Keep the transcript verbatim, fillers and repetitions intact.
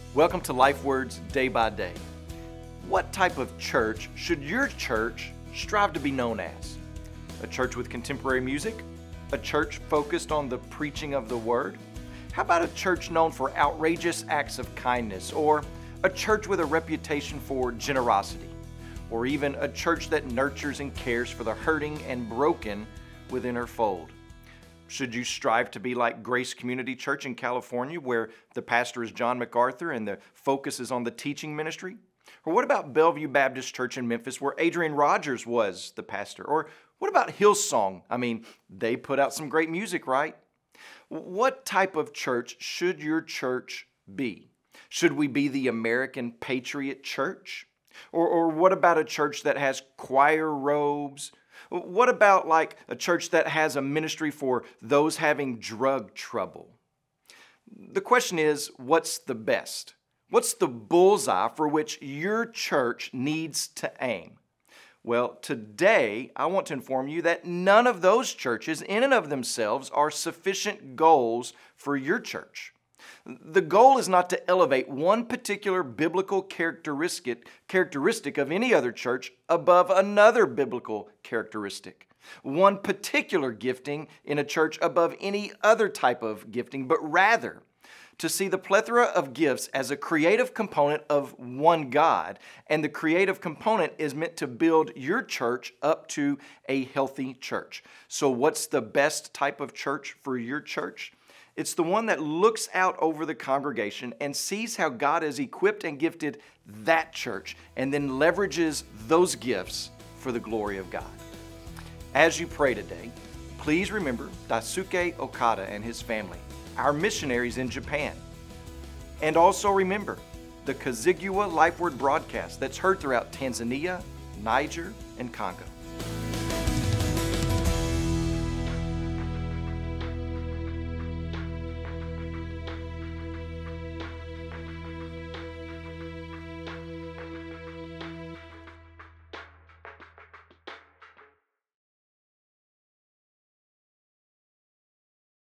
Welcome to Life Words Day by Day. What type of church should your church strive to be known as? A church with contemporary music? A church focused on the preaching of the Word? How about a church known for outrageous acts of kindness? Or a church with a reputation for generosity? Or even a church that nurtures and cares for the hurting and broken within her fold? Should you strive to be like Grace Community Church in California, where the pastor is John MacArthur and the focus is on the teaching ministry? Or what about Bellevue Baptist Church in Memphis, where Adrian Rogers was the pastor? Or what about Hillsong? I mean, they put out some great music, right? What type of church should your church be? Should we be the American Patriot Church? Or, or what about a church that has choir robes? What about like a church that has a ministry for those having drug trouble? The question is, what's the best? What's the bullseye for which your church needs to aim? Well, today I want to inform you that none of those churches in and of themselves are sufficient goals for your church. The goal is not to elevate one particular biblical characteristic, characteristic of any other church above another biblical characteristic. One particular gifting in a church above any other type of gifting, but rather to see the plethora of gifts as a creative component of one God, and the creative component is meant to build your church up to a healthy church. So what's the best type of church for your church? It's the one that looks out over the congregation and sees how God has equipped and gifted that church and then leverages those gifts for the glory of God. As you pray today, please remember Daisuke Okada and his family, our missionaries in Japan. And also remember the Kazigua Life Word broadcast that's heard throughout Tanzania, Niger, and Congo.